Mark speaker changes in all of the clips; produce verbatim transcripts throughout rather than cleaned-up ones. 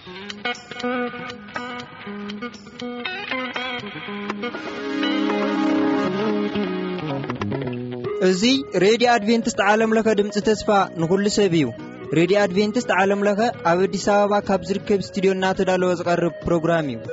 Speaker 1: እዚ ሬድዮ አድቬንቲስት ዓለም ለኸ ድምጽ ተስፋ ንኹሉ ሰብ እዩ። ሬድዮ አድቬንቲስት ዓለም ለኸ ኣብ አዲስ አበባ ካብ ዝርከብ ስቱዲዮ እናተዳለወ ዝቐርብ ፕሮግራም እዩ።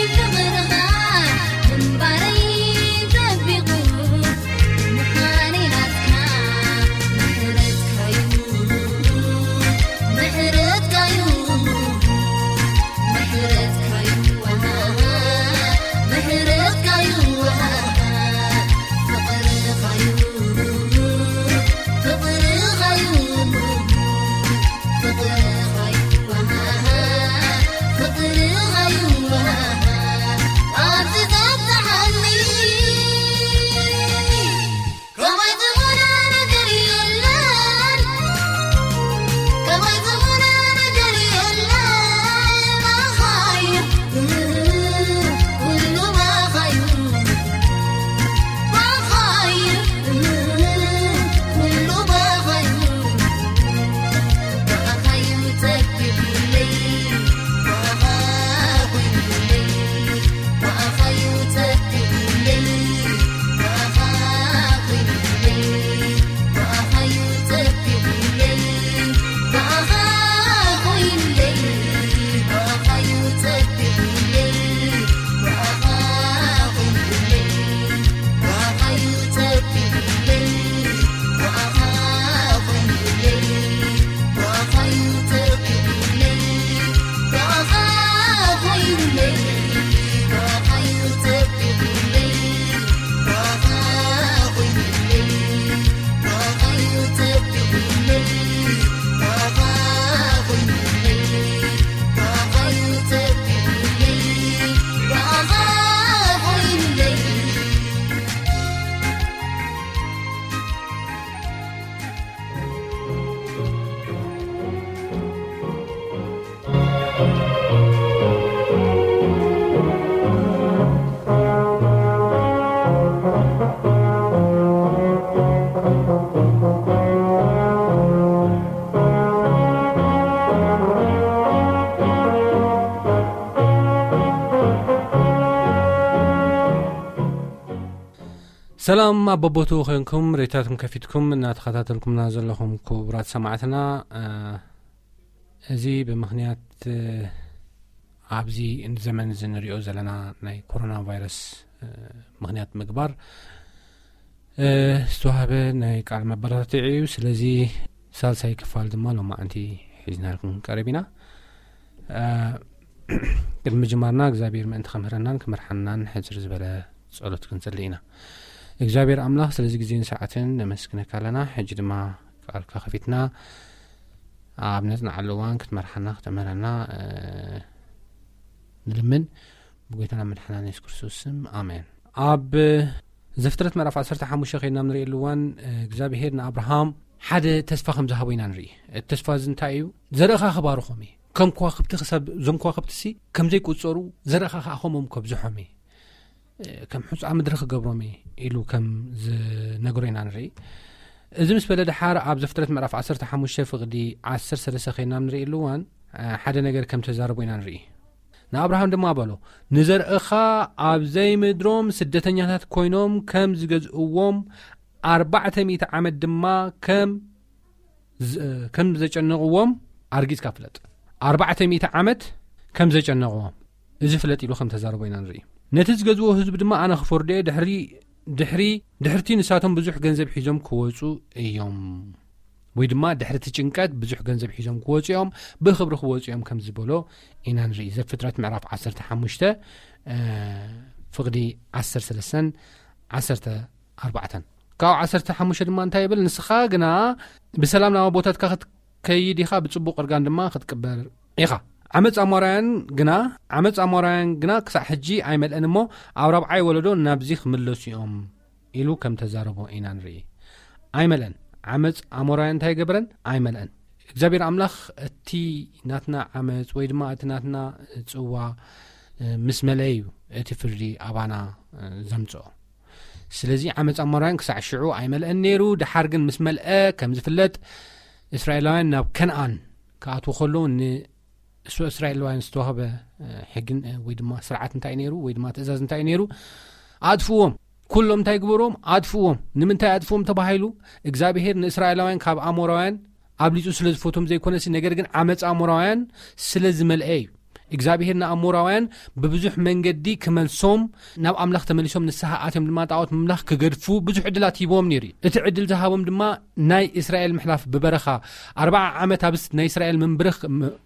Speaker 2: Honey سلام أبوبوتو خينكم ريتاتكم كفيتكم إن تخطاتلكم نازل لكم كبرات سمعتنا أزي بمخنيات عبزي إن زمن زنريو زلنا ناي كورونا فيروس مخنيات مقبر استوهبه ناي قال مبراتعيو سلازي سالساي كفال دمالو ما أنتي حزنا لكم قريبنا قبل مجمارنا እግዚአብሔር من تخمرنا كمرحنا حجر زبله ጸሎት ክንጸልይና እግዚአብሔር አምላክ ስለዚህ ጊዜን ሰዓትን ነመስግነካ ለና ሕጂ ድማ ቃልካ ከፊትና አብነትና ዓለዋን ክትመርሐና ክትመራና ንልምን ብጎይታና መድኃኒታችን ኢየሱስ ክርስቶስ ስም አሜን። አብ ዘፍጥረት ምዕራፍ ዓሰርተ ሓሙሽተ ኸይና ንርኢ ልዋን እግዚአብሔር ንአብርሃም ሓደ ተስፋ ከም ዝሃቦ ኢና ንርኢ። ተስፋ ዝንታይ እዩ? ዘረኻ ክባርኾም ከም ከዋክብቲ ክሰብ ዞም ከዋክብቲ ከም ዘይቁፀሩ ዘረኻ ከኣኸሞም ከብዝሖም كم حس عم درخ قبرمي إلو كم ز نجرين عن ري إذا مس بلد حار عب زفترة معرف عصر تحمل شفق دي عصر سلسة خينا من ري إلوان حدا نجر كم تجاربين عن ري نا أبراهام دم عبالو نزر أخا عب زي مدروم سدة نهات كوينوم كم زجز قوم أربعة ميت عمد دما كم ز... كم زج النقوم أرجيز كفلت أربعة ميت عمد كم زج النقوم إذا فلت إلو خم تجاربين عن ري نتز جزوه حزب دما أنا خفردي دحري دحري دحرتي نساتهم بزح جنزب حزم كوزو يوم ويدما دحرتي جنكات بزح جنزب حزم كوزو يوم بخبر كوزو يوم كم زبولو إن نري إذا فترة معرف عصر تحمشته آه فقدي عصر سلسن عصرت أربعة كاو عصر تحمشته دما انتهي بل نسخة جنا بسلامنا وبوتات كخت كيدي خا بتصبق أرجان دما خد كبر إيخا عمت أموران جنا عمت أموران جنا كسح حجي عمل أنمو أو ربعي ولدون نبزيخ ملوس يوم إلو كم تزاربو إنان ري عملن عمت أموران تاي جبرن عملن إجابير أملاخ تي ناتنا عمت ويد ما أتناتنا تسوا مسملايو تفري أبانا زمتو سلزي عمت أموران كسح شعو عمل النيرو دحرجن مسمل أ كم زفلت إسرائيليين ناب كنعان كاتو خلون سو إسرائيل وين استوهب حقن ويدما سرعة نتاع نيرو ويدما تزاز نتاع نيرو عادفوهم كلهم تايقبروهم عادفوهم نمن تاي عادفوهم تباهيلو إجابير إسرائيل وين كاب أموراوين قبليتو سلز فوتهم زي كونسي نجرجن عمت أموراوين سلز ملأي إجابير نأموراوين ببزح من جدي كمل صوم ناب أملاخ تمليشهم نسها آتهم دما تعوت مملاخ كجرفو بزح عدلات يبوم نيري اتعدل ذهبهم دما ناي إسرائيل محلاف ببرخة أربع عامتها بس ناي إسرائيل من برخ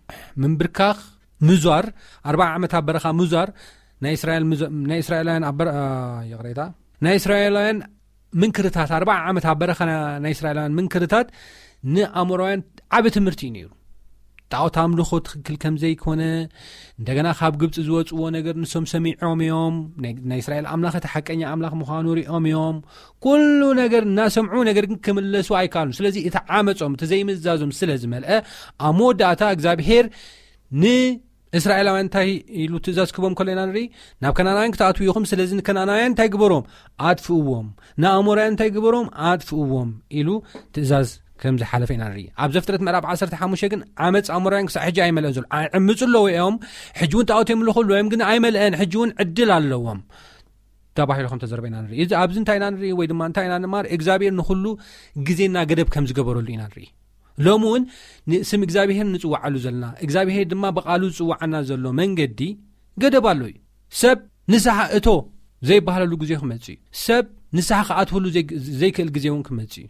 Speaker 2: من بركاخ مزار أربع عامتها برخة مزار ناي إسرائيل مز... ناي إسرائيلين عبر آه يا غريتا ناي إسرائيلين من كرتات أربع عامتها برخة ناي إسرائيلين من كرتات نأموراوين عبت مرتينيرو تعو تعملوا خود كل كم زي كونه دعنا خاب جبت زوج ونقدر نسوم سميعهم يوم نا إسرائيل أملاخ تحكي أملاخ مخانوري أم يوم كل نقدر نسمعون نقدر نكمل سواء كانوا سلزي يتعاملهم تزي مزازهم سلز ملأ أمود داتا إجابير ن إسرائيل وانتهي يلو تزاز كبهم كلنا نري ناب كنا ناين كتاتو يوم سلزين كنا ناين تجبرهم عاد فوهم نا أمورين تجبرهم عاد فوهم يلو تزاز كم زي حلفين عن ري عب زفترة مراب عصر تحمش يجن عمت أمورين كسحج عمل أزول عمت اللو يوم حجون تأوتهم اللو خلوا يوم جن عمل أن حجون عدل على اللوهم تابعي لهم تزربين عن ري إذا عبزن تاين عن ري ويدمان تاين عن مار إجابير نخلو جزينا قرب كم زجبروا لين عن ري لومون نسم إجابير نسوع على زلنا إجابير دما بقالو سوع عنا زلوا من جدي قدب علوي سب نسحة أتو زي بحال لو جزيه خمسي سب نسحة قاتوا له زي زي كل جزيهم خمسي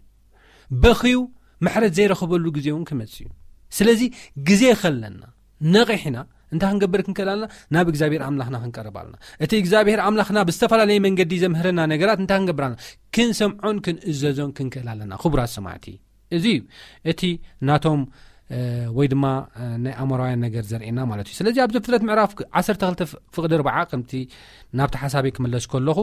Speaker 2: بخيو محرد زي رخبلو جزيون كمتسيو سلازي جزي خلنا نقحنا انت هنقبرك نكلالنا ناب إجابير عملخنا هنقربالنا اتي إجابير عملخنا بستفلا لي من قدي زمهرنا نقرات انت هنقبرنا كن سمعون كن إزازون كن كلالنا خبرات سمعتي ازيو اتي ناتهم اه ويدما اه نأمراين نقر زرعنا مالتي سلازي عبزو فترة معراف عصر تغلت فقد ربعا قمتي نابت حسابي كملاش كلهو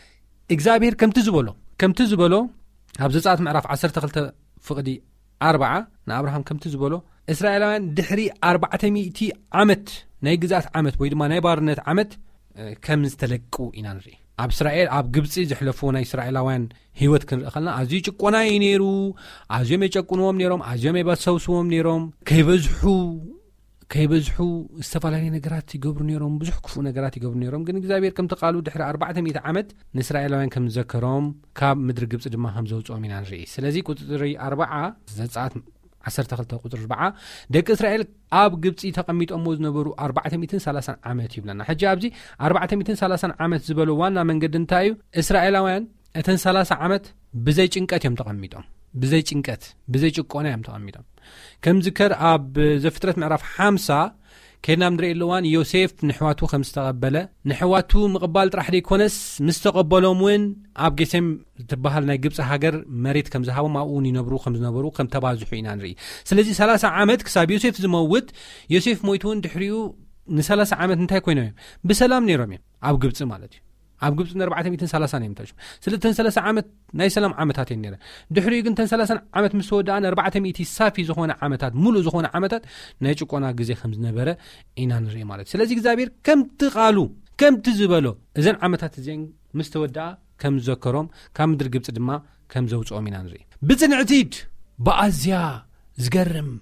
Speaker 2: إجابير كم تزبولو كم تزبولو عبزو ساعت معراف عصر تغلت فقدي أربعة نا أبراهام كم تزبولو إسرائيليان دحري أربعة مئتي عمت نايجزات عمت ويدما نايبارنت عمت كم استلقوا إنانري عب إسرائيل عب جبسي زحلفونا إسرائيليان هيوت كن خلنا عزيز كونا ينيرو عزيمة كونهم نيرهم عزيمة بسوسهم نيرهم كيف زحو ከይበዝሑ ዝተፈላለዩ ነገራት ይገብሩ ነይሮም ብዙሕ ክፉእ ነገራት ይገብሩ ነይሮም ግን እግዚአብሔር ከም ተቃሉ ድሕሪ ኣርባዕተ ሚእቲ ዓመት ንእስራኤላውያን ከም ዘከሮም ካብ ምድሪ ግብጽ ድማ ከም ዘውጽኦም ኢና ንርኢ ስለዚ ቁጥሪ ኣርባዓ ዘጸአት ዓሰርተ ክልተ ቁጥሪ ኣርባዓ ደቂ እስራኤል ኣብ ግብጽ ተቐሚጦም ዝነበሩ ኣርባዕተ ሚእትን ሰላሳን ዓመት ይብለና ሕጂ ኣብዚ ኣርባዕተ ሚእትን ሰላሳን ዓመት ዝበሉ ዋና መንገዲ እንታይ እዩ እስራኤላውያን እተን ሰላሳ ዓመት ብዘይ ጭንቀት እዮም ተቐሚጦም ብዘይ ጭንቀት ብዘይ ጭቆና እዮም ተቐሚጦም ከም ዝከር ኣብ ዘፍጥረት ምዕራፍ ሓምሳ ከና ምድሪ ለዋን ዮሴፍ ንሕዋቱ ከም ዝተቀበለ ንሕዋቱ ምቅባል ጥራሕ ደይኮነስ ምስ ተቀበሎም ውን ኣብ ጌሴም ዝትበሃል ናይ ግብጽ ሃገር መሬት ከም ዝሃቦም ኣብኡ ይነብሩ ከም ዝነበሩ ከም ተባዝሑ ኢና ንርኢ ስለዚ ሰላሳ ዓመት ክሳብ ዮሴፍ ዝመውት ዮሴፍ ሞይቱ ውን ድሕሪኡ ን30 ዓመት እንታይ ኮይኖም እዮም ብሰላም ነይሮም እዮም ኣብ ግብጽ ማለት እዩ ኣብ ግብጽ ን400 እዮም ተሽም ስለዚ ሰላሳ ዓመት ናይ ሰላም ዓመታት እዮም ነይረ ድሕሪኡ ግን ሰላሳ ዓመት ምስ ወዳእን ኣርባዕተ ሳፊ ዝኾነ ዓመታት ሙሉእ ዝኾነ ዓመታት ናይ ጭቆና ግዜ ከም ዝነበረ ኢና ንርኢ ማለት ስለዚ እግዚአብሔር ከምቲ ቃሉ ከምቲ ዝበሎ እዘን ዓመታት እዘን ምስ ተወዳአ ከም ዘከሮም ካብ ምድሪ ግብጽ ድማ ከም ዘውጽኦም ኢና ንርኢ ብጽንዕቲድ በኣዝያ ዝገርም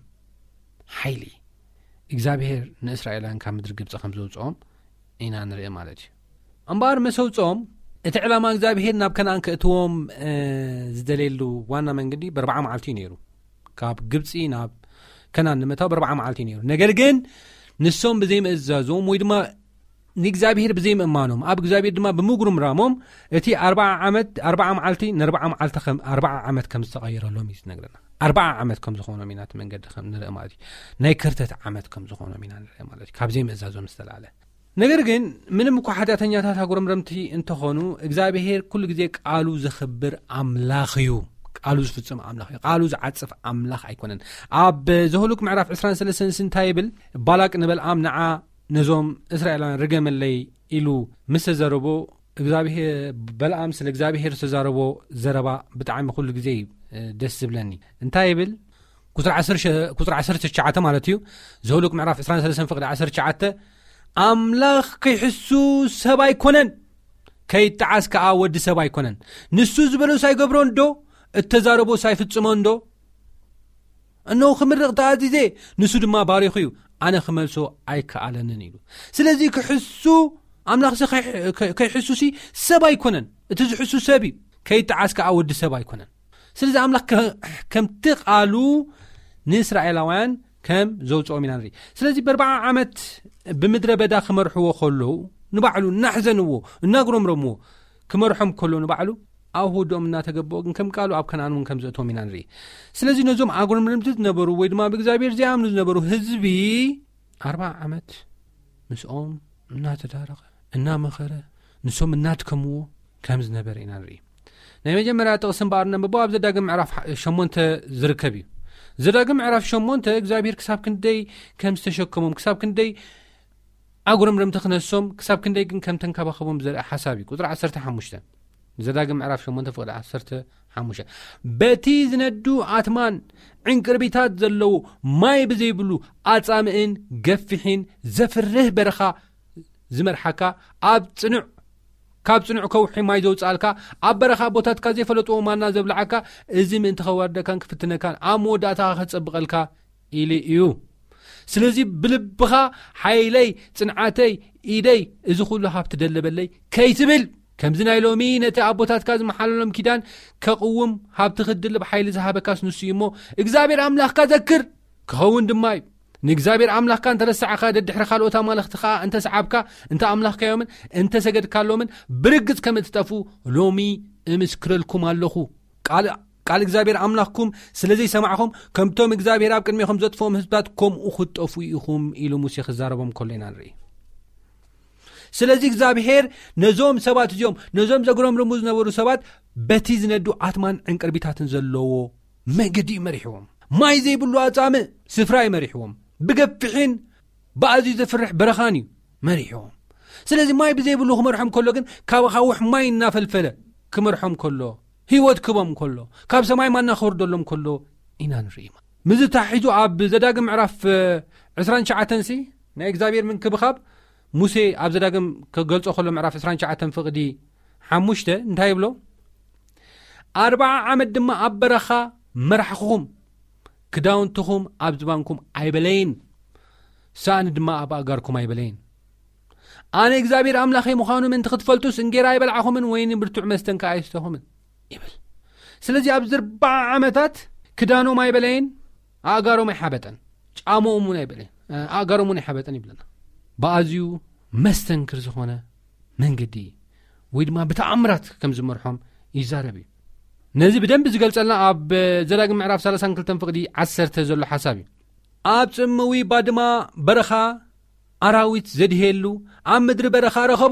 Speaker 2: ሓይሊ እግዚአብሔር ንእስራኤላውያን ካብ ምድሪ ግብጽ ከም ዘውጽኦም ኢና ንርኢ ማለት እዩ أمبار مسوتهم اتعلم እግዚአብሔር ናብ ከናን ከእትዎም ዝደለሉ ዋና መንገዲ በርባዓ መዓልቲ ነይሩ ካብ ግብጽ ናብ ከናን ንመታው በርባዓ መዓልቲ ነይሩ ነገር ግን ንሶም በዘይ መእዛዞም ወይ ድማ ንእግዚአብሔር በዘይ መእማኖም ኣብ እግዚአብሔር ድማ በምጉሩም ራሞም እቲ ኣርባዓ ዓመት ኣርባዓ መዓልቲ ንኣርባዓ መዓልቲ ከም ኣርባዓ ዓመት ከም ዝተቀየረሎም ይነግረና ኣርባዓ ዓመት ከም ዝኾኖም ኢና መንገዲ ከም ንርኢ ማለት ናይ ክርተት ዓመት ከም ዝኾኖም ኢና ንርኢ ማለት ካብ ዘይ መእዛዞም ዝተላለ ነገር ግን ምንም እኮ ኃጢአተኛታት አጉረምረምቲ እንተኾኑ እግዚአብሔር ኩሉ ጊዜ ቃሉ ዝኽብር አምላኽ እዩ ቃሉ ዝፍጽም አምላኽ እዩ ቃሉ ዝዓጽፍ አምላኽ አይኮነን ኣብ ዘሁሉቅ ምዕራፍ عشرين ثلاثين ስንታይብል ባላቅ ንበልዓም ነዓ ነዞም እስራኤላውያን ርገመለይ ኢሉ ምስ ዘረቦ እግዚአብሔር በልዓም ስለ እግዚአብሔር ተዛረቦ ዘረባ ብጣዕሚ ኩሉ ጊዜ ደስ ዝብለኒ እንታይብል ቁጥር عشرة تسعة ማለት እዩ ዘሁሉቅ ምዕራፍ عشرين ثلاثين ፍቅዲ عشرة تسعة አምላኽ ከይሕሱ ሰብ አይኮነን ከይተዓስ ከኣ ወዲ ሰብ አይኮነን ንሱ ዝበሎ ሳይገብሮ እንዶ እተዛረቦ ሳይፍጽሞ እንዶ እነሆ ክምርቕ ተኣዚዜ ንሱ ድማ ባሪኹ እዩ ኣነ ክመልሶ ኣይከኣለንን ኢሉ ስለዚ ክሕሱ አምላኽ ከይሕሱሲ ሰብ አይኮነን እቲ ዝሕሱ ሰብ ከይተዓስ ከኣ ወዲ ሰብ አይኮነን ስለዚ አምላኽ ከምቲ ቃሉ ንእስራኤላውያን ከም ዘውጽኦም ኢና ንርኢ ስለዚ በርባዓ ዓመት ብምድረ በዳ ክመርሕዎ ከለዉ ንባዕሉ እናሕዘንዎ እናጉረምረምዎ ክመርሖም ከለዉ ንባዕሉ ኣብ ሆዶም እናተገበኦ ግን ከም ቃሉ ኣብ ከናን ውን ከም ዘእትዎም ኢና ንርኢ ስለዚ ነዞም ኣጉረምረምቲ ዝነበሩ ወይ ድማ ብእግዚአብሔር ዝኣምኑ ዝነበሩ ህዝቢ ኣርባዓ ዓመት ምስኦም እናተዳረቐ እናመኸረ ንሶም እናድከምዎ ከም ዝነበረ ኢና ንርኢ ናይ መጀመርያ ጥቕሲ እምበኣር ነንብቦ ኣብ ዘዳግም ምዕራፍ ሸሞንተ ዝርከብ እዩ ዘዳግም ምዕራፍ ሸሞንተ እግዚአብሔር ክሳብ ክንደይ ከም ዝተሸከሞም ክሳብ ክንደይ ኣጉረምረምቲ ክነሶም ክሳብ ክንደይ ግን ከም ተንከባኸቦም ዘርኢ ሓሳብ እዩ ቁጥሪ عشرة خمسة ዘዳግም ምዕራፍ ሸሞንተ ፍቅዲ عشرة خمسة በቲ ዝነዱ ኣትማን ዕንቅርቢታት ዘለዎ ማይ ብዘይብሉ ኣጻምእን ገፊሕን ዘፍርህ በረኻ ዝመርሓካ ኣብ ጽኑዕ ካብ ጽኑዕ ከውሒ ማይ ዘውጻልካ ኣብ በረኻ ቦታትካ ዘይፈለጥዎ ማና ዘብልዓካ እዚ ምእንቲ ኸዋርደካን ክፍትነካን ኣብ መወዳእታኻ ኸጸብቐልካ ኢሊ እዩ ስለዚ ብልብኻ ሓይለይ ጽንዓተይ ኢደይ እዚ ኩሉ ሃብቲ ደለበለይ ከይትብል ከምዚ ናይ ሎሚ ነቲ ኣብ ቦታትካ ዝመሓለሎም ኪዳን ከቕውም ሃብቲ ክድልብ ሓይሊ ዝሃበካስ ንሱ እሞ እግዚአብሔር ኣምላኽካ ዘክር ክኸውን ድማ እዩ ንእግዚአብሔር ኣምላኽካ እንተረሳዕካ ደድሕሪ ካልኦት ኣማልኽትኻ እንተ ሰዓብካ እንተ ኣምላኽካዮምን እንተ ሰገድካሎምን ብርግጽ ከም እትጠፉ ሎሚ እምስክረልኩም ኣለኹ ቃል ቃል እግዚአብሔር ኣምላኽኩም ስለዘይ ሰማዕኹም ከምቶም እግዚአብሔር ኣብ ቅድሚኹም ዘጥፎም ህዝባት ከምኡ ክጠፉ ኢኹም ኢሉ ሙሴ ክዛረቦም ከሎ ኢና ንርኢ ስለዚ እግዚአብሔር ነዞም ሰባት እዚኦም ነዞም ዘጉረምረሙ ዝነበሩ ሰባት በቲ ዝነዱ ኣትማን ዕንቅርቢታትን ዘለዎ መንገዲ መሪሕዎም ማይ ዘይብሉ ኣጻምእ ስፍራ ይመሪሕዎም ብገፊሕን ብኣዝዩ ዘፍርሕ በረኻን እዩ መሪሕዎም ስለዚ ማይ ብዘይብሉ ክመርሖም ከሎ ግን ካብ ኣኻውሕ ማይ እናፈልፈለ ክመርሖም ከሎ ህይወት ክቦም ከሎ ካብ ሰማይ ማና ክወርደሎም ከሎ ኢና ንርኢ ምዝ ታሒዙ ኣብ ዘዳግም ምዕራፍ عشرة تسعة ሲ ናይ እግዚአብሔር ምንክብኻብ ሙሴ ኣብ ዘዳግም ከገልጾ ከሎ ምዕራፍ عشرة تسعة ፍቅዲ خمسة እንታይ ይብሎ ኣርባዓ ዓመት ድማ ኣብ በረኻ መራሕኹም ክዳውንትኹም ኣብ ዝባንኩም ኣይበለይን ሳኒ ድማ ኣብ ኣጋርኩም ኣይበለይን ኣነ እግዚአብሔር ኣምላኽ ምዃኑ ምን ትኽትፈልጡስ እንጌራ ይበልዓኹምን ወይኒ ብርቱዕ መስተንካ ኣይስተኹምን ይብል ስለዚ ኣብ ኣርባዓ ዓመታት ክዳኖም ኣይበለይን ኣጋሮም ኣይሓበጠን ጫሞኦም እውን ኣይበለይን ኣጋሮም እውን ኣይሓበጠን ይብለና በኣዝዩ መስተንክር ዝኾነ መንገዲ ወይ ድማ ብተኣምራት ከም ዝመርሖም ይዛረብ እዩ ነዚ ብደንብ ዝገልጸልና ኣብ ዘዳግም ምዕራፍ ሰላሳ ወክልተ ፍቕዲ ዓሰርተ ዘሎ ሓሳብ እዩ ኣብ ጽምዊ ባድማ በረኻ ኣራዊት ዘድሄሉ ኣብ ምድሪ በረኻ ረኸቦ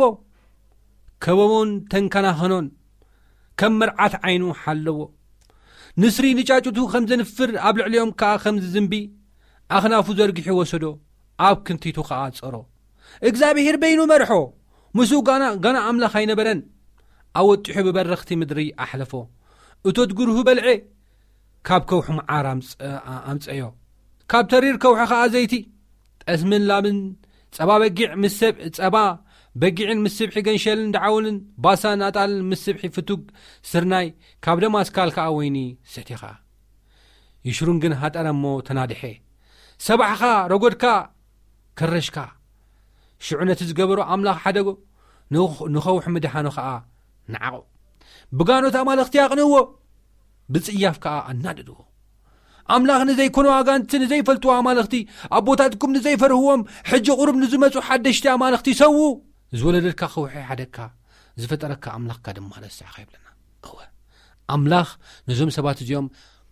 Speaker 2: ከበቦን ተንከናኸኖን ከም መርዓት ዓይኑ ሓለዎ ንስሪ ንጫጩቱ ከም ዘንፍር ኣብ ልዕሊኦም ከዓ ከም ዝዝንቢ ኣኽናፉ ዘርጊሑ ወሰዶ ኣብ ክንቲቱ ከዓ ጸሮ እግዚአብሔር በይኑ መርሖ ሙሱ ጋና ጋና ኣምላኽ ኣይነበረን ኣወጢሑ ብበረኽቲ ምድሪ ኣሕለፎ እቶት ጉርሁ በልዐ ካብ ከውሑ መዓር ኣምፀዮ ካብ ተሪር ከውሑ ከዓ ዘይቲ ጠስምን ላምን ጸባ በጊዕ ምስብ ጸባ በጊዕን ምስብሒ ገንሸልን ዳዓውልን ባሳን ኣጣልን ምስብሒ ፍቱግ ስርናይ ካብ ደማስካል ከዓ ወይኒ ሰቲኻ ይሽሩን ግን ሃጠረሞ ተናድሐ ሰባሕኻ ረጎድካ ከረሽካ ሽዑነት ዝገበሮ ኣምላኽ ሓደጎ ንኸውሕ ምድሓኖ ከዓ ንዓቆ ብጋኖት ኣማልኽቲ ያቕንዎ ብጽያፍ ከዓ ኣናድድዎ ኣምላኽ ንዘይኮኑ ኣጋንንቲ ንዘይፈልጥዎ ኣማልኽቲ ኣቦታትኩም ንዘይፈርህዎም ሕጂ ቁርብ ንዝመፁ ሓደሽቲ ኣማልኽቲ ሰው ዝወለደድካ ኸውሒ ሓደካ ዝፈጠረካ ኣምላኽካ ድማ ለስዕኻ ይብለና እወ ኣምላኽ ነዞም ሰባት እዚኦም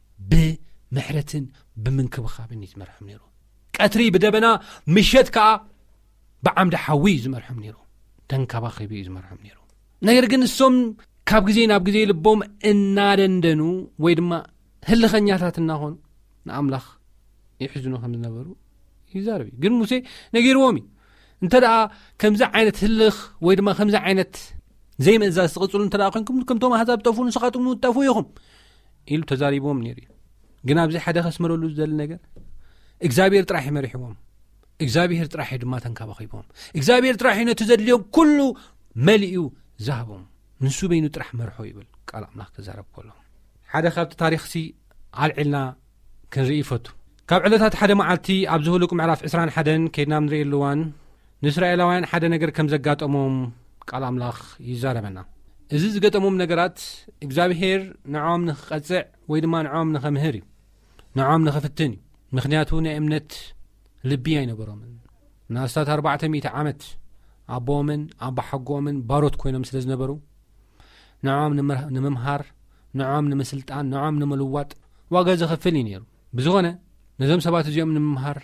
Speaker 2: ብምሕረትን ብምንክብኻብን ዝመርሖም ነይሩ ቀትሪ ብደበና ምሸት ከዓ ብዓምዲ ሓዊ ዝመርሖም ነይሩ ተንከባኺቡ ዝመርሖም ነይሩ ነገር ግን እሶም ካብ ግዜ ናብ ግዜ ልቦም እናደንደኑ ወይ ድማ ህልኸኛታት እናኾኑ ንኣምላኽ ይሕዝኑ ከም ዝነበሩ ይዛረብ ግን ሙሴ ነጊርዎም እንተ ደኣ ከምዚ ዓይነት ህልኽ ወይ ድማ ከምዚ ዓይነት ዘይምእዛዝ ዝቕፅሉ እንተ ደኣ ኮይንኩም ከምቶም ኣሕዛብ ጠፉ ንስኻትኩም ጠፉ ኢኹም ኢሉ ተዛሪቦም ነይሩ ግን ኣብዚ ሓደ ከስመረሉ ዝደሊ ነገር እግዚአብሔር ጥራሕ ይመሪሕዎም እግዚአብሔር ጥራሕ ድማ ተንከባኺቦም እግዚአብሔር ጥራሕ ነቲ ዘድልዮም ኩሉ መሊኡ ዝሃቦም ንሱ በይኑ ጥራሕ መርሖ ይብል ቃል ኣምላኽ ተዛረብ ከሎ ሓደ ካብቲ ታሪኽሲ ኣልዒልና ክንርኢ ይፈቱ ካብ ዕለታት ሓደ መዓልቲ ኣብ ዝህልቁ ምዕራፍ ዕስራን ሓደን ከይድና ንሪእየሉ እዋን ንእስራኤላውያን ሓደ ነገር ከም ዘጋጠሞም ቃል ኣምላኽ ይዛረበና እዚ ዝገጠሞም ነገራት እግዚአብሔር ንዖም ንኽቐፅዕ ወይ ድማ ንዖም ንኸምህር እዩ ንዖም ንኽፍትን እዩ ምክንያቱ ናይ እምነት ልቢ ኣይነበሮምን ናስታት ኣርባዕተ ሚእቲ ዓመት ኣቦምን ኣባሓጎምን ባሮት ኮይኖም ስለ ዝነበሩ ንዖም ንምምሃር ንዖም ንምስልጣን ንዖም ንምልዋጥ ዋጋ ዘኸፍል እዩ ነይሩ ብዝኾነ ነዞም ሰባት እዚኦም ንምምሃር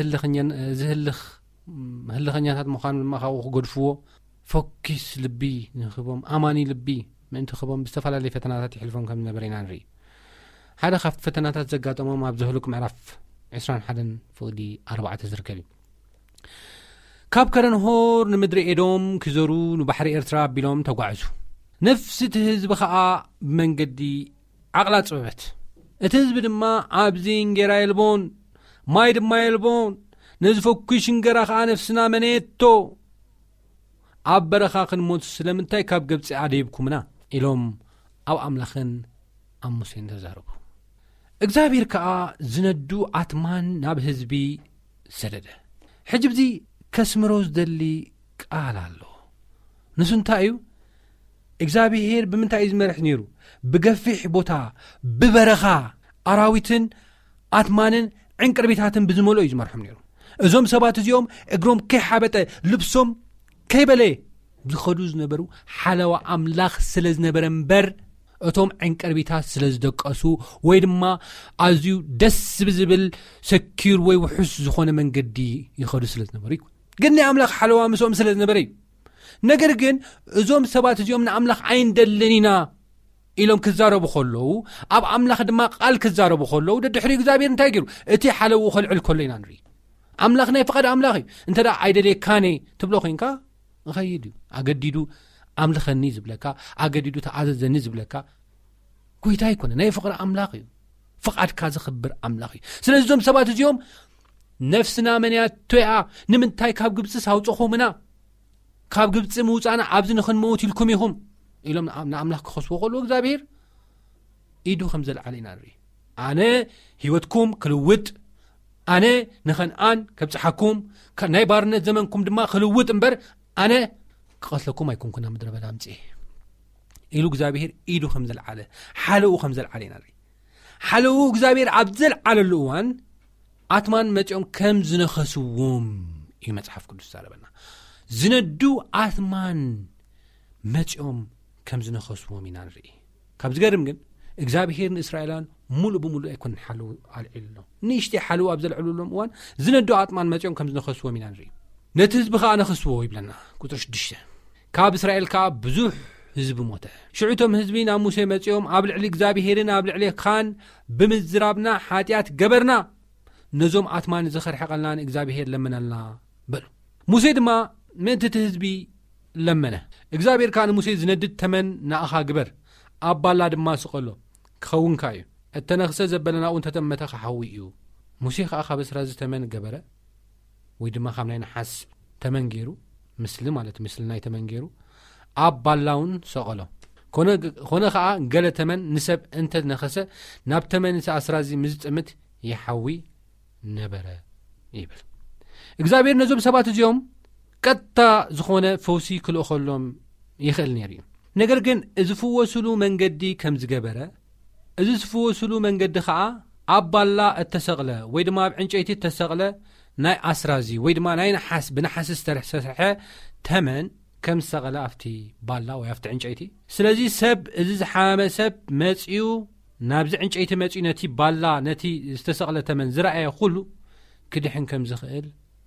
Speaker 2: ዝህልኽ ህልኸኛታት ምዃኑ ድማ ካብኡ ክገድፍዎ ፎኪስ ልቢ ንኽቦም ኣማኒ ልቢ ምእንቲ ክቦም ብዝተፈላለዩ ፈተናታት ይሕልፎም ከም ዝነበረ ኢና ንርኢ ሓደ ካብቲ ፈተናታት ዘጋጠሞም ኣብ ዝህልቁ ምዕራፍ ዕስራን ሓደን ፍቕዲ ኣርባዕተ ዝርከብ እዩ ካብ ከረንሆር ንምድሪ ኤዶም ክዘሩ ንባሕሪ ኤርትራ ኣቢሎም ተጓዕዙ ነፍሲ እቲ ህዝቢ ከዓ ብመንገዲ ዓቕላ ጽበበት እቲ ህዝቢ ድማ ኣብዚ እንጌራ የልቦን ማይ ድማ የልቦን ነዝፈኩሽ እንጌራ ከዓ ነፍስና መኔቶ ኣብ በረኻ ክንሞት ስለምንታይ ካብ ግብፂ ኣደይብኩምና ኢሎም ኣብ ኣምላኽን ኣብ ሙሴን ተዛረቡ እግዚአብሔር ከዓ ዝነዱ ኣትማን ናብ ህዝቢ ሰደደ ሕጂ ብዚ ከስምሮ ዝደሊ ቃል ኣሎ ንሱ እንታይ እዩ እግዚአብሔር ብምንታይ እዩ ዝመርሕ ነይሩ ብገፊሕ ቦታ ብበረኻ ኣራዊትን ኣትማንን ዕንቅርቢታትን ብዝመልኦ እዩ ዝመርሖም ነይሩ እዞም ሰባት እዚኦም እግሮም ከይሓበጠ ልብሶም ከይበለ ዝኸዱ ዝነበሩ ሓለዋ ኣምላኽ ስለ ዝነበረ እምበር እቶም ዕንቅርቢታት ስለ ዝደቀሱ ወይ ድማ ኣዝዩ ደስ ብዝብል ሰኪር ወይ ውሑስ ዝኾነ መንገዲ ይኸዱ ስለ ዝነበሩ እዩ ግን ናይ ኣምላኽ ሓለዋ ምስኦም ስለ ዝነበረ እዩ ነገር ግን እዞም ሰባት እዚኦም ንኣምላኽ ኣይንደልን ኢና ኢሎም ክዛረቡ ከለዉ ኣብ ኣምላኽ ድማ ቃል ክዛረቡ ከለዉ ደድሕሪ እግዚአብሔር እንታይ ገይሩ እቲ ሓለዉ ኸልዕል ከሎ ኢና ንርኢ ኣምላኽ ናይ ፍቓድ ኣምላኽ እዩ እንተ ደኣ ኣይደልየካነ ትብሎ ኮይንካ ንኸይድ እዩ ኣገዲዱ ኣምልኸኒ ዝብለካ ኣገዲዱ ተኣዘዘኒ ዝብለካ ጎይታ ይኮነ ናይ ፍቕሪ ኣምላኽ እዩ ፍቓድካ ዝኽብር ኣምላኽ እዩ ስለዚ እዞም ሰባት እዚኦም ነፍስና መንያቶያ ንምንታይ ካብ ግብፂ ሳውፅኹምና ካብ ግብፂ ምውፃና ኣብዚ ንኽንመውት ኢልኩም ኢኹም ኢሎም ንኣምላኽ ክኸስዎ ከለዉ እግዚአብሔር ኢዱ ከም ዘለዓለ ኢና ንርኢ ኣነ ህይወትኩም ክልውጥ ኣነ ንኸንኣን ከብፅሓኩም ናይ ባርነት ዘመንኩም ድማ ክልውጥ እምበር ኣነ ክቐትለኩም ኣይኮንኩና ምድረ በዳ ምፅእ ኢሉ እግዚኣብሔር ኢዱ ከም ዘለዓለ ሓለኡ ከም ዘለዓለ ኢና ንርኢ ሓለኡ እግዚኣብሔር ኣብ ዘለዓለሉ እዋን ኣትማን መፂኦም ከም ዝነኸስዎም እዩ መጽሓፍ ቅዱስ ዛረበና ዝነዱ ኣትማን መፂኦም ከም ዝነኸስዎም ኢና ንርኢ ካብ ዝገርም ግን እግዚኣብሔር ንእስራኤላውያን ሙሉእ ብሙሉእ ኣይኮን ሓለዉ ኣልዒሉ ንእሽተይ ሓለዉ ኣብ ዘለዕሉሎም እዋን ዝነዱ ኣትማን መፂኦም ከም ዝነኸስዎም ኢና ንርኢ ነቲ ህዝቢ ከዓ ነኸስዎ ይብለና ቁጥሪ ሽዱሽተ ካብ እስራኤል ከዓ ብዙሕ ህዝቢ ሞተ ሽዑቶም ህዝቢ ናብ ሙሴ መፂኦም ኣብ ልዕሊ እግዚኣብሔርን ኣብ ልዕሊ ካን ብምዝራብና ሓጢኣት ገበርና ነዞም ኣትማን ዝኸርሐቐልና ንእግዚኣብሔር ለመናልና በሉ ሙሴ ድማ ምእንቲ እቲ ህዝቢ ለመነ እግዚኣብሔር ከዓ ንሙሴ ዝነድድ ተመን ንኣኻ ግበር ኣብ ባላ ድማ ስቐሎ ክኸውንካ እዩ እተነኽሰ ዘበለናኡ እንተተመተ ክሓዊ እዩ ሙሴ ከዓ ካብ እስራኤል ዝተመን ገበረ ወይ ድማ ካብ ናይ ነሓስ ተመን ገይሩ ምስሊ ማለት ምስሊ ናይ ተመን ገይሩ ኣብ ባላውን ሰቐሎ ኮነ ከዓ ገለ ተመን ንሰብ እንተ ነኸሰ ናብ ተመን ኣስራዚ ምዝጥምት ይሓዊ ነበረ ይብል እግዚአብሔር ነዞም ሰባት እዚኦም ቀጥታ ዝኾነ ፈውሲ ክልኦኸሎም ይኽእል ነይሩ እዩ ነገር ግን እዚ ፍወስሉ መንገዲ ከም ዝገበረ እዚ ዝፍወስሉ መንገዲ ከዓ ኣብ ባላ እተሰቕለ ወይ ድማ ኣብ ዕንጨይቲ እተሰቕለ ናይ ኣስራዚ ወይ ድማ ናይ ነሓስ ብነሓስ ዝተሰርሐ ተመን ከም ሰቐለ ኣብቲ ባላ ወይ ኣብቲ ዕንጨይቲ ስለዚ ሰብ እዚ ዝሓመ ሰብ መፂኡ ናብዚ ዕንጨይቲ መፂኡ ነቲ ባላ ነቲ ዝተሰቕለ ተመን ዝረኣየ ኩሉ ክድሕን ከም ዝኽእል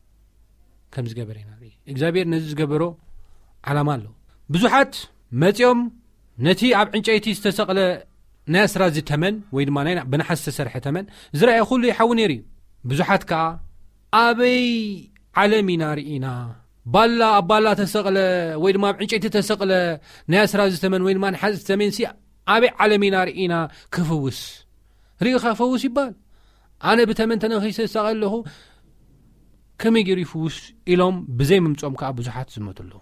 Speaker 2: ከም ዝገበረ ኢና ንርኢ እግዚአብሔር ነዚ ዝገበሮ ዓላማ ኣሎ ብዙሓት መፂኦም ነቲ ኣብ ዕንጨይቲ ዝተሰቕለ ናይ ኣስራዚ ተመን ወይ ድማ ናይ ብነሓስ ዝተሰርሐ ተመን ዝረኣየ ኩሉ ይሓው ነይሩ ብዙሓት ከዓ ኣበይ ዓለም ኢና ርኢና ባላ ኣብ ባላ ተሰቕለ ወይ ድማ ኣብ ዕንጨይቲ ተሰቕለ ናይ ኣስራዚ ተመን ወይ ድማ ነሓስ ተመን ሲ ኣበይ ዓለም ኢና ርኢና ክፍውስ ርኢኻ ፈውስ ይባል ኣነ ብተመን ተነኺሰ ሰቐለኹ ከመይ ገይሩ ይፍውስ ኢሎም ብዘይ ምምጾም ከዓ ብዙሓት ዝመቱሉ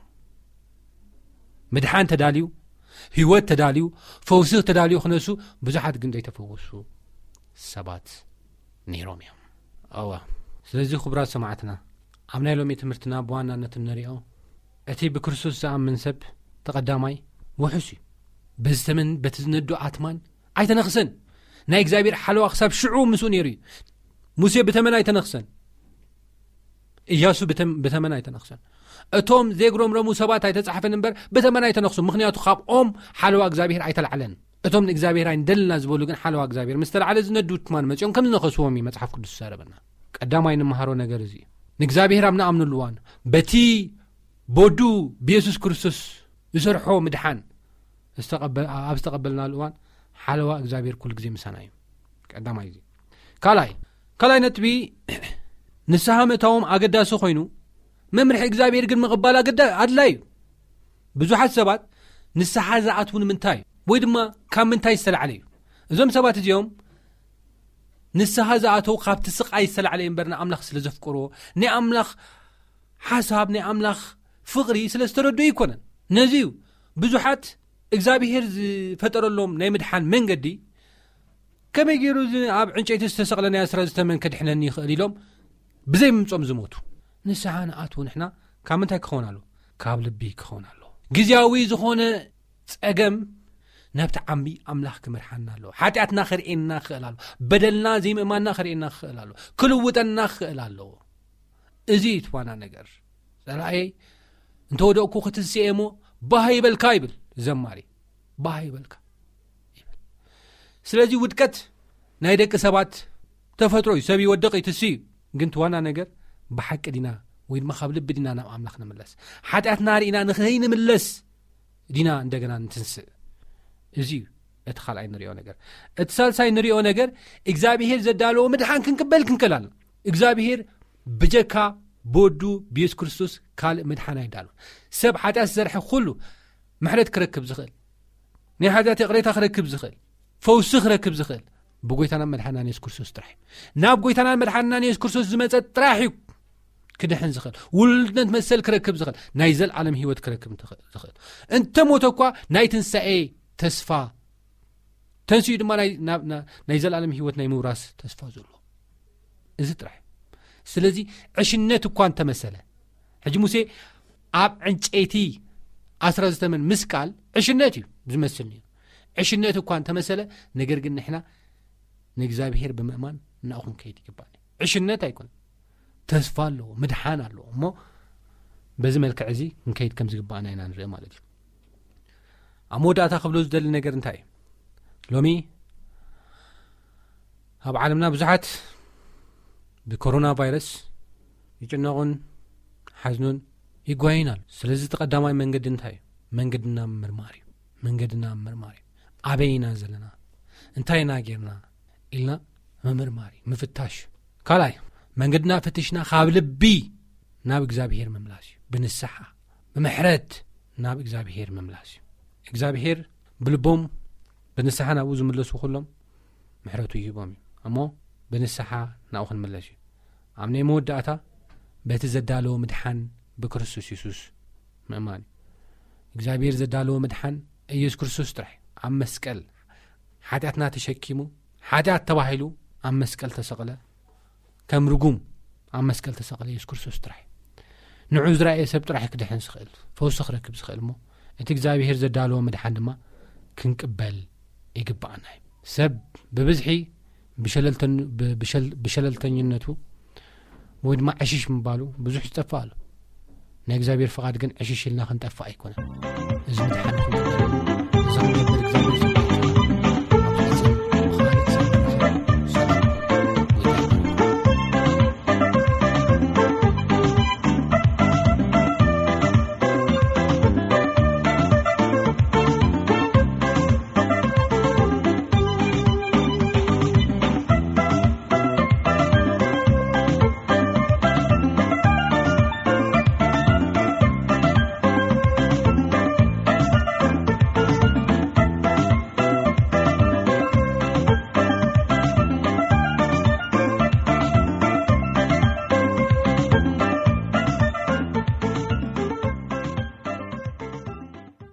Speaker 2: ምድሓን ተዳልዩ ህይወት ተዳልዩ ፈውሲ ተዳልዩ ክነሱ ብዙሓት ግን ዘይተፈወሱ ሰባት ነይሮም እዮም ኣዋ ስለዚ ክቡራት ሰማዕትና ኣብ ናይ ሎሚ ትምህርትና ብዋናነት እንሪኦ እቲ ብክርስቶስ ዝኣምን ሰብ ተቐዳማይ ውሑስ እዩ በዚ ተመን በቲ ዝነዱ ኣትማን ኣይተነኽሰን ናይ እግዚአብሔር ሓለዋ ክሳብ ሽዑ ምስኡ ነይሩ እዩ ሙሴ ብተመን ኣይተነኽሰን ኢያሱ ብተመን ኣይተነኽሰን እቶም ዘይግሮምረሙ ሰባት ኣይተጻሕፈን እምበር ብተመን ኣይተነኽሱ ምክንያቱ ካብኦም ሓለዋ እግዚአብሔር ኣይተላዓለን እቶም ንእግዚአብሔር ኣይንደልና ዝበሉ ግን ሓለዋ እግዚአብሔር ምስተላዓለ ዝነዱ ኣትማን መፂኦም ከም ዝነኸስዎም እዩ መጽሓፍ ቅዱስ ዘረበና ቀዳማይ ንምሃሮ ነገር እዚ ንእግዚአብሔር ኣብ ንኣምነሉ እዋን በቲ ቦዱ ብኢየሱስ ክርስቶስ ዝሰርሖ ምድሓን ኣብ ዝተቐበልናሉ እዋን ሓለዋ እግዚአብሔር ኩሉ ግዜ ምሳና እዩ ቀዳማይ እዚ ካልኣይ ካልኣይ ነጥቢ ንስሓ ምእታዎም ኣገዳሲ ኮይኑ መምርሒ እግዚአብሔር ግን ምቕባል ኣድላይ እዩ ብዙሓት ሰባት ንስሓ ዝኣትው ንምንታይ ወይ ድማ ካብ ምንታይ ዝተላዕለ እዩ እዞም ሰባት እዚኦም ንስሓ ዝኣተው ካብቲ ስቃይ ዝተላዕለ እምበር ንኣምላኽ ስለ ዘፍቅርዎ ናይ ኣምላኽ ሓሳብ ናይ ኣምላኽ ፍቕሪ ስለ ዝተረድኡ ይኮነን ነዚ እዩ ብዙሓት እግዚአብሔር ዝፈጠረሎም ናይ ምድሓን መንገዲ ከመይ ገይሩ ኣብ ዕንጨይቲ ዝተሰቕለ ናይ ኣስራ ዝተመን ከድሕነኒ ይኽእል ኢሎም ብዘይ ምምጾም ዝሞቱ ንስሓ ንኣትው ንሕና ካብ ምንታይ ክኸውን ኣሎ ካብ ልቢ ክኸውን ኣሎ ግዝያዊ ዝኾነ ፀገም ናብቲ ዓሚ ኣምላኽ ክመርሓና ኣሎ ሓጢኣትና ክርኤና ክኽእል ኣሎ በደልና ዘይምእማንና ክርኤና ክኽእል ኣሎ ክልውጠና ክኽእል ኣሎ እዚ ትዋና ነገር ፀላኣይ እንተወደቕኩ ክትስኤሞ ባህ ይበልካ ይብል ዘማሪ ባህ ይበልካ ይብል ስለዚ ውድቀት ናይ ደቂ ሰባት ተፈጥሮ እዩ ሰብ ይወድቕ ይትሲ ግን ትዋና ነገር ብሓቂ ዲና ወይ ድማ ካብ ልቢ ዲና ናብ ኣምላኽ ንምለስ ሓጢኣትና ርኢና ንኸይንምለስ ዲና እንደገና እንትንስእ እዚ እቲ ካልኣይ ንሪኦ ነገር እቲ ሳልሳይ ንሪኦ ነገር እግዚአብሔር ዘዳለዎ ምድሓን ክንቅበል ክንከላል እግዚአብሔር ብጀካ ቦዱ ብኢየሱስ ክርስቶስ ካልእ ምድሓን ኣይዳሉ ሰብ ሓጢኣት ዝሰርሐ ኩሉ ምሕረት ክረክብ ዝኽእል ናይ ሓጢኣት ይቕሬታ ክረክብ ዝኽእል ፈውሲ ክረክብ ዝኽእል ብጎይታና መድሓንና ኢየሱስ ክርስቶስ ጥራሕ ናብ ጎይታና መድሓንና ኢየሱስ ክርስቶስ ዝመፀ ጥራሕ እዩ ክድሕን ዝኽእል ውልድነት መሰል ክረክብ ዝኽእል ናይ ዘለዓለም ህይወት ክረክብ ዝኽእል እንተ ሞተ እኳ ናይ ትንሳኤ ተስፋ ተንስኡ ድማ ናይ ዘለዓለም ህይወት ናይ ምውራስ ተስፋ ዘሎ እዚ ጥራሕ ስለዚ ዕሽነት እኳ እንተመሰለ ሕጂ ሙሴ ኣብ ዕንጨይቲ ኣስራ ዝተመን ምስቃል ዕሽነት እዩ ዝመስልኒ ዕሽነት እኳ እንተመሰለ ነገር ግን ንሕና ንእግዚአብሔር ብምእማን እናኹም ከይድ ይግባል ዕሽነት ኣይኮን ተስፋ ኣለዎ ምድሓን ኣለዎ እሞ በዚ መልክዕ እዚ እንከይድ ከም ዝግባአና ኢና ንርኢ ማለት እዩ ኣብ መወዳእታ ክብሎ ዝደሊ ነገር እንታይ ሎሚ ኣብ ዓለምና ብዙሓት ብኮሮና ቫይረስ ይጭነቑን ሓዝኑን ይጓይናሉ ስለዚ ተቀዳማይ መንገዲ እንታይ መንገድና ምርማር እዩ መንገድና ምርማር እዩ ኣበይና ዘለና እንታይና ጌርና ኢልና ምርማር ምፍታሽ ካልኣይ መንገድና ፍትሽና ካብ ልቢ ናብ እግዚአብሔር መምላስ እዩ ብንስሓ ብምሕረት ናብ እግዚአብሔር መምላስ እዩ እግዚአብሔር ብልቦም ብንስሓ ናብኡ ዝምለሱ ኩሎም ምሕረቱ ይቦም እዩ እሞ ብንስሓ ናብኡ ክንመለስ እዩ ኣብ ናይ መወዳእታ በቲ ዘዳለዎ ምድሓን ብክርስቶስ ኢየሱስ ምእማን እግዚአብሔር ዘዳለዎ ምድሓን ኢየሱስ ክርስቶስ ጥራሕ ኣብ መስቀል ሓጢአትና ተሸኪሙ ሓጢአት ተባሂሉ ኣብ መስቀል ተሰቕለ ከም ርጉም ኣብ መስቀል ተሰቕለ ኢየሱስ ክርስቶስ ጥራሕ ንዑ ዝረአየ ሰብ ጥራሕ ክድሕን ዝኽእል ፈውሲ ክረክብ ዝኽእል እሞ እቲ እግዚአብሔር ዘዳለዎ ምድሓን ድማ ክንቅበል ይግባአና ሰብ ብብዝሒ ብሸለልተን ብሸለልተኝነቱ ወይ ድማ ዕሽሽ ምባሉ ብዙሕ ዝጠፋ ኣሎ ናይ እግዚአብሔር ፍቃድ ግን ዕሽሽ ኢልና ክንጠፋ ኣይኮነን እዚ ምድሓን